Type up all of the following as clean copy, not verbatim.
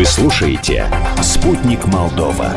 Вы слушаете «Спутник Молдова».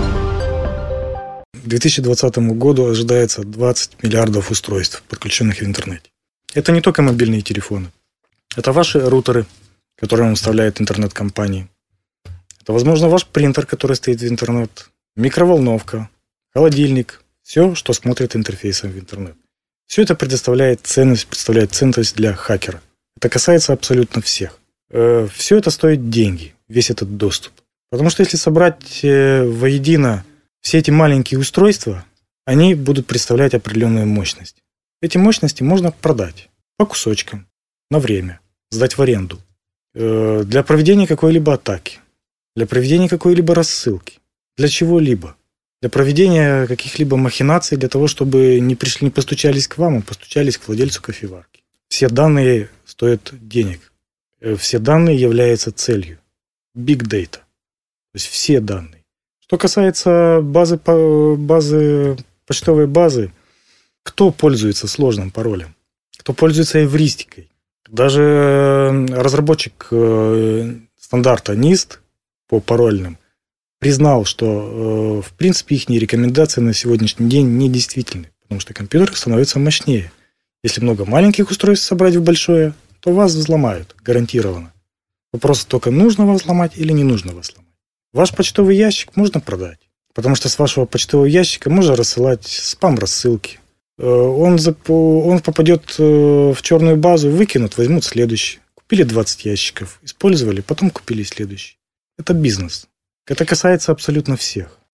К 2020 году ожидается 20 миллиардов устройств, подключенных в интернете. Это не только мобильные телефоны. Это ваши рутеры, которые вам вставляют интернет-компании. Это, возможно, ваш принтер, который стоит в интернет, микроволновка, холодильник, все, что смотрит интерфейсом в интернет. Все это представляет ценность для хакера. Это касается абсолютно всех. Все это стоит деньги, весь этот доступ. Потому что если собрать воедино все эти маленькие устройства, они будут представлять определенную мощность. Эти мощности можно продать по кусочкам, на время, сдать в аренду. Для проведения какой-либо атаки, для проведения какой-либо рассылки, для чего-либо. Для проведения каких-либо махинаций, для того, чтобы не постучались к вам, а постучались к владельцу кофеварки. Все данные стоят денег. Все данные являются целью. Big data. То есть все данные. Что касается почтовой базы, кто пользуется сложным паролем? Кто пользуется эвристикой? Даже разработчик стандарта NIST по парольным признал, что, в принципе, их рекомендации на сегодняшний день недействительны, потому что компьютер становится мощнее. Если много маленьких устройств собрать в большое, то вас взломают, гарантированно. Вопрос только, нужно вас взломать или не нужно вас взломать. Ваш почтовый ящик можно продать, потому что с вашего почтового ящика можно рассылать спам-рассылки. Он попадет в черную базу, выкинут, возьмут следующий. Купили 20 ящиков, использовали, потом купили следующий. Это бизнес. Это касается абсолютно всех.